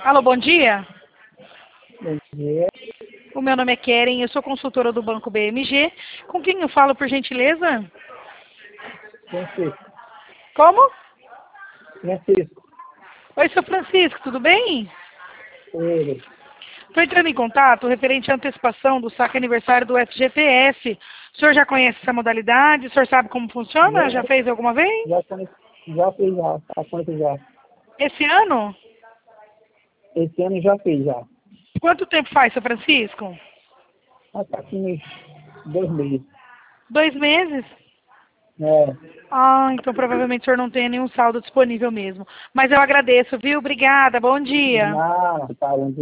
Alô, bom dia. Bom dia. O meu nome é Keren, eu sou consultora do Banco BMG. Com quem eu falo, por gentileza? Francisco. Como? Francisco. Oi, seu Francisco, tudo bem? Ele. Estou entrando em contato referente à antecipação do saque aniversário do FGTS. O senhor já conhece essa modalidade? O senhor sabe como funciona? Já fez alguma vez? Já fiz já. Há quanto já? Esse ano? Esse ano já fiz já. Quanto tempo faz, seu Francisco? Está aqui nos 2 meses. 2 meses? É. Ah, então provavelmente o senhor não tem nenhum saldo disponível mesmo. Mas eu agradeço, viu? Obrigada, bom dia. Não, tá bom.